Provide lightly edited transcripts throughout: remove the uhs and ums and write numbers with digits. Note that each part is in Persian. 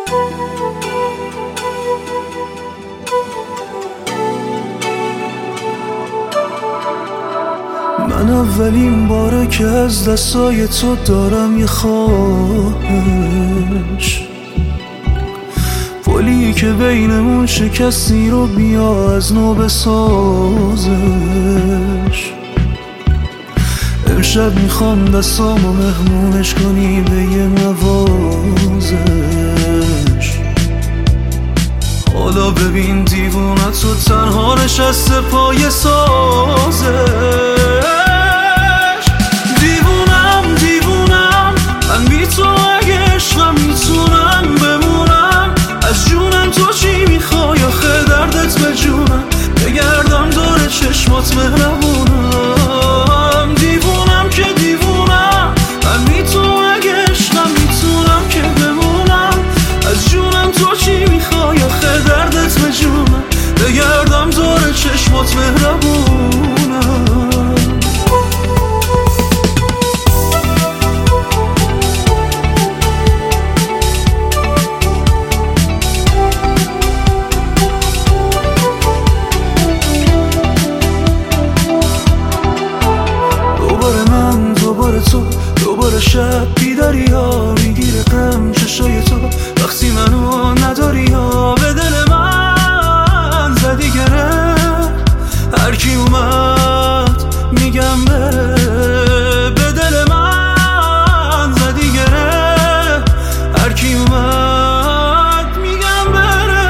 من اولین باره که از دستای تو دارم یه خواهش، پلی که بینمون شکستی رو بیا از نو بسازش. امشب میخوام دستامو مهمونش کنی به یه نوازش. حالا ببین دیوونه تو تنها نشسته پای سازش. دیوونم من بی تو اگه عشقم میتونم بمونم. از جونم تو چی میخوای آخه دردت به جونم. بگردم دور چشمات مهربونم. دیوونم که دیوونم من بی تو اگه عشقم میتونم که بمونم. از جونم تو چی میخوای آخه دردت به جونم. بگردم دور چشمات مهربونم. دوباره شب بیداری ها میگیره غم چشای تو وقتی منو نداری ها. به دل من زدی گره هر کی اومد میگم بره. به دل من زدی گره هر کی اومد میگم بره.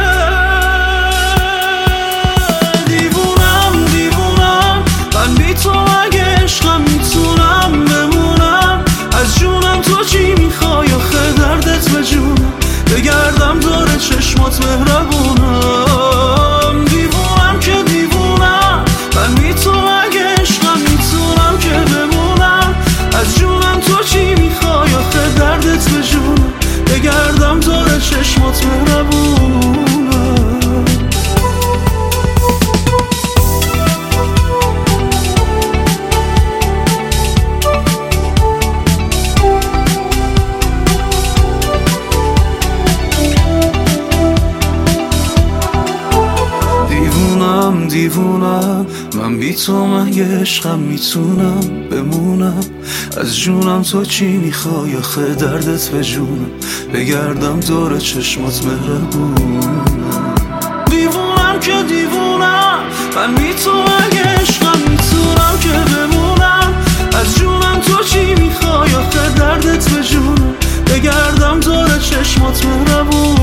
دیوونم من بی تو اگه عشقم میتونم بمونم. از جونم تو چی میخوای آخه دردت به جونم. بگردم دور چشمات مهربونم. دیوونم که دیوونم من بی تو اگه عشقم میتونم که بمونم. از جونم تو چی میخوای آخه دردت به جونم. بگردم دور چشمات مهربونم. دیوونم من بی تو مگه عشقم میتونم بمونم. از جونم تو چی میخوای آخه دردت به جونم. بگردم دور چشمات مهربونم. دیوونم که دیوونم من بی تو مگه عشقم میتونم که بمونم. از جونم تو چی میخوای آخه دردت به جونم. بگردم دور چشمات مهربونم.